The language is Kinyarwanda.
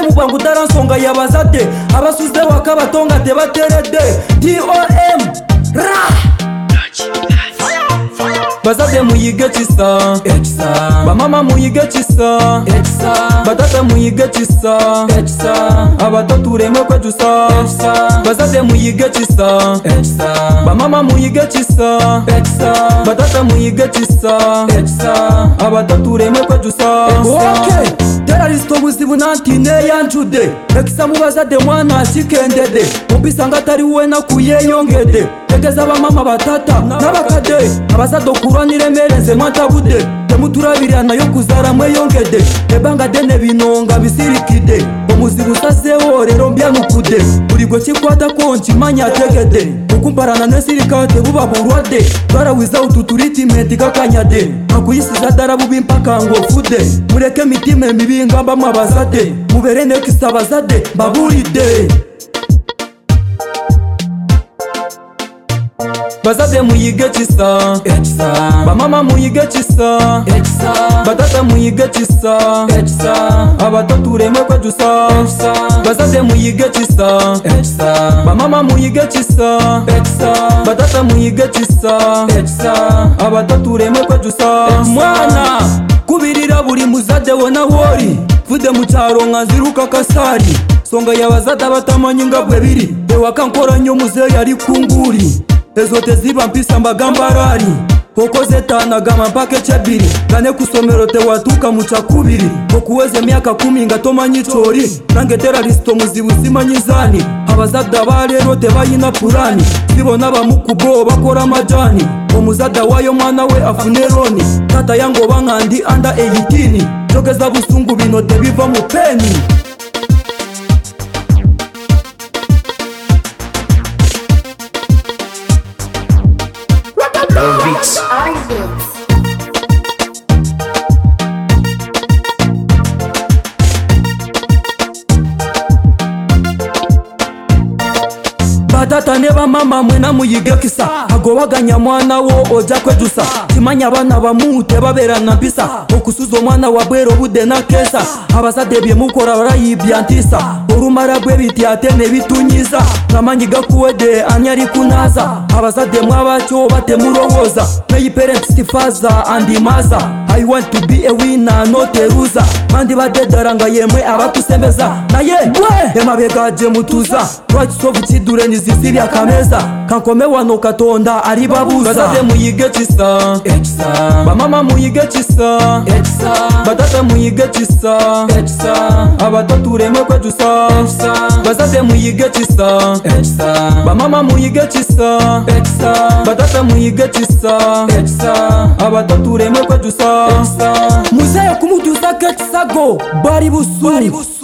mugwangu utaransonga yabazade abasuze wakabatonga tebaterede DOM ra bazade muyige chisa bamama muyige chisa batata muyige chisa abato remwe kwejusa bazade muyige chisa bamama muyige chisa batata muyige chisa abato remwe kwejusa okay terrorist obuzibu nantine yanjude ekisa mubazade mwana chikendede mubisanga tari we nakuyeyongede tegeza abamama batata n'abakade abazado kuranire mereze matabude temuturabirana yo kuzara mweyongede ebanga dene binonga bisirikide omuzibu sazeho rero mbyanukude burigo kikwata konchi manya tegede ukumparana nesirikate buba burwade bara without treatment kakanyade akuyisiza darabu bimpaka ngo fude mureke mitime mibinga bamabazade muberene kisabazade baburide bazade muyige chisa bamama muyige chisa batata muyige chisa abato remwe kwejusa bazade muyige chisa bamama muyige chisa batata muyige chisa abato remwe kwejusa mwana kubirira buri muzade wona wori vude mucyaro nkaziruka kasari songa yabazada batamanyinga bwebiri ewakankora nyo muzeyo yari kunguri ezote ziba mpisa mbagambarari koko zetanagama mpake chebiri gane kusomero te watuka muchakubiri kokuweze miaka 10 ngatomanyi chori nange terrorist muzibu simanyizani abazada barero te bayina purani sibona bamukubo bakora majani omuzada wayo mwana we afuneroni tata yango bankandi under 18 jogeza busungu bino te biva mu peni batata ne bamama mwena muyige kisa agobaganya mwana wo oja kwejusa kimanya abana bamute baberana mpisa okusuzo mwana wa bwero bude na kesa abazade bye mukora barayibyantisa urumara bwe bityate ne bitunyiza namanyiga kuwede anyari kunaza abazade mwabacyo batemuroboza my parents tifaza and maza I want to be a winner not a loser mandi badedaranga yemwe abakusembeza naye mwe emabegaje mutuza right so bukidure niziziri akameza kankome wano katonda ari babuza bazade muyige chisa bamama muyige chisa batata muyige chisa abato remwe kwejusa bazade muyige chisa bamama muyige chisa batata muyige chisa abato remwe kwejusa muzeyo kumutuza kekisago bari busu